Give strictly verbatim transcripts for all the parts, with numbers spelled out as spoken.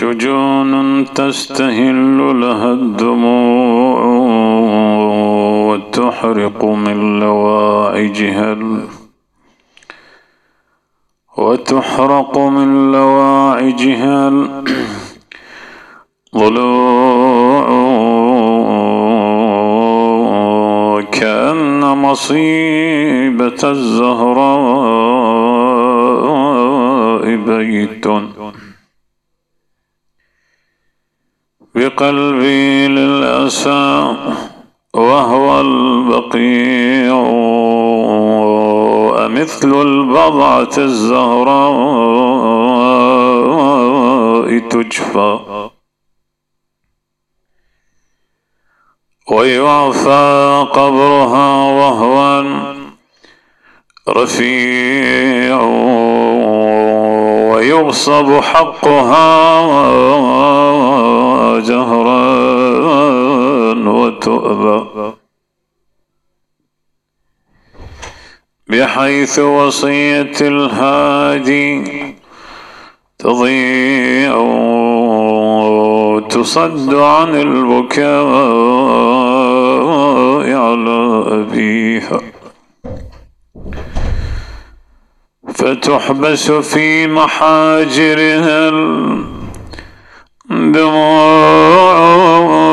شجون تستهل لها الدموع وتحرق من لواعجها وتحرق من لواعجها الضلوع كأن مصيبة الزهراء بيت بقلبي للأسى وهو البقيع مثل البضعة الزهراء تجفى ويعفى قبرها وهو رفيع ويغصب حقها جهرا وتؤبى بحيث وصية الهادي تضيع تصد عن البكاء على أبيها فتحبس في محاجرها الدموع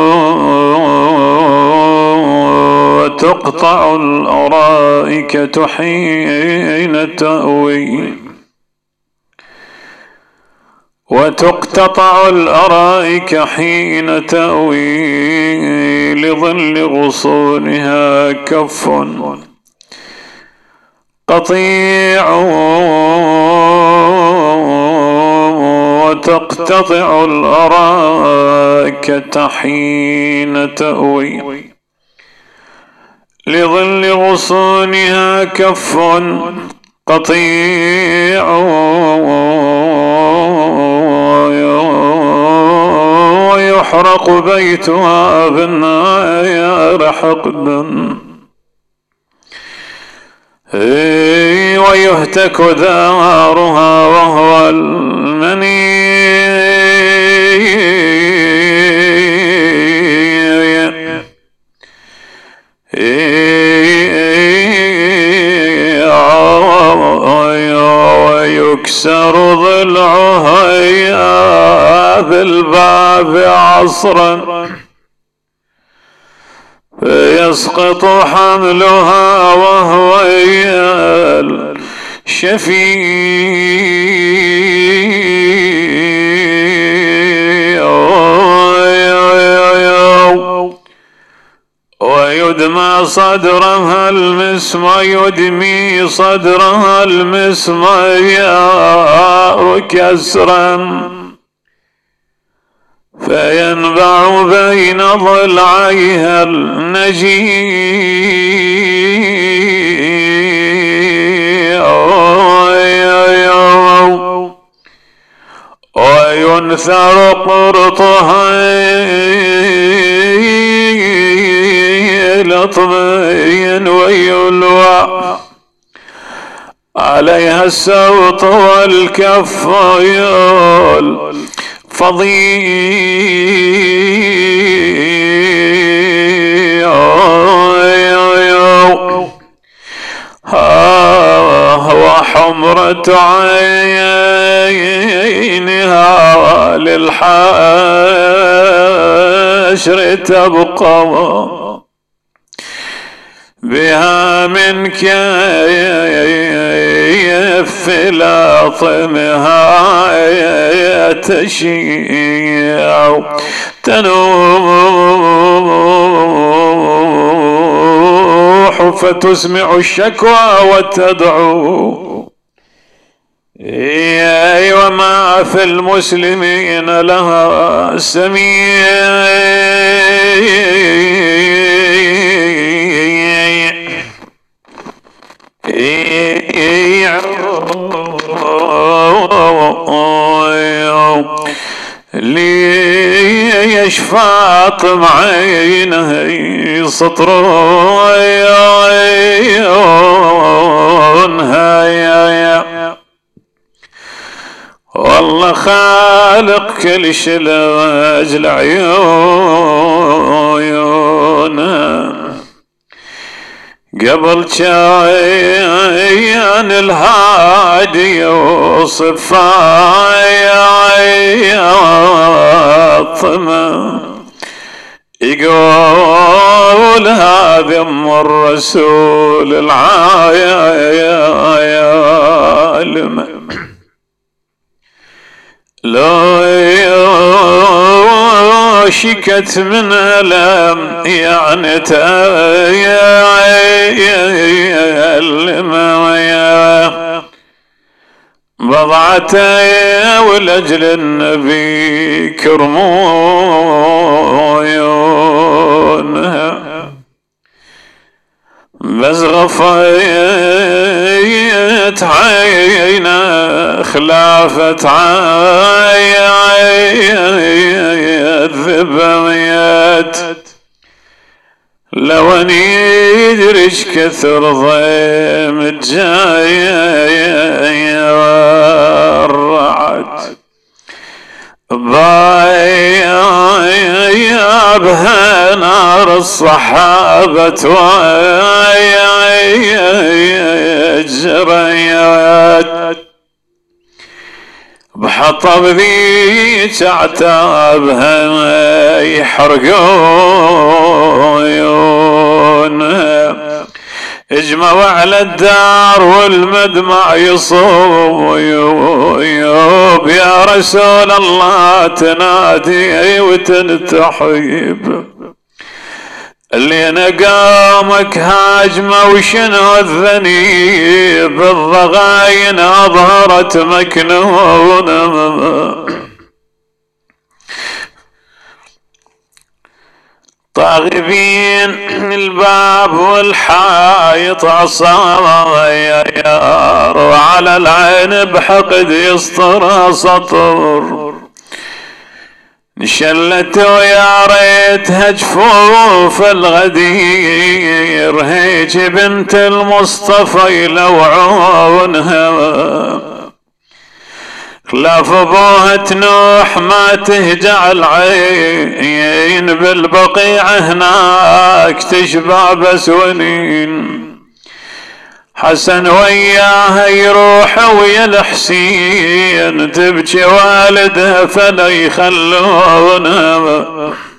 وتقطع الأرائك حين تأوي وتقتطع الأرائك حين تأوي لظل غصونها كف قطيع وتقتطع الأرائك حين تأوي لظل غصونها كف قطيع ويحرق بيتها بالنار حقدا ويهتك دارها وهو المني ويكسر ضلعها بالباب عصرا فيسقط حملها وهو الشفيع ويدمى صدرها المسمى يدمي صدرها المسمار كسرا فينبع بين ضلعيها النجيع وينثر قرطها لطمي ويلوى عليها السوط والكف فظيع وحمرة عينها للحشر تبقى بها من كيف لاطمها تشيع تنوح فتسمع الشكوى وتدعو وما في المسلمين لها سميع ليشفى طمع عينه سطر والله خالق كل شي لأجل عيونه قبل كان الهادي يوصف فاطمة يقول هذا ام الرسول العالم لو شكت من ألم يعني تألم بضعته ولأجل النبي كرمونها بس غفيت عينا خلافت عيد لو ان يدرج كثر ضيم الجاي الرعد بايا بها نار الصحابة وجريات بحطب ذيك اعتابها يحرقونها اجمعوا على الدار والمدمع يصوب يوب يا رسول الله تنادي وتنتحب اللي نقامك هاجمه وشنو الذنيب الضغاين اظهرت مكنونه طاغبين الباب والحايط عصاير وعلى العين بحقد يسطر سطر نشلته يا ريتها جفوف الغدير هيج بنت المصطفى يلوعونها خلاف ابوها تنوح ما تهجع العين بالبقيع هناك تشبع بسونين حسن وياها يروح ويا الحسين تبكي والدها فلا يخلونها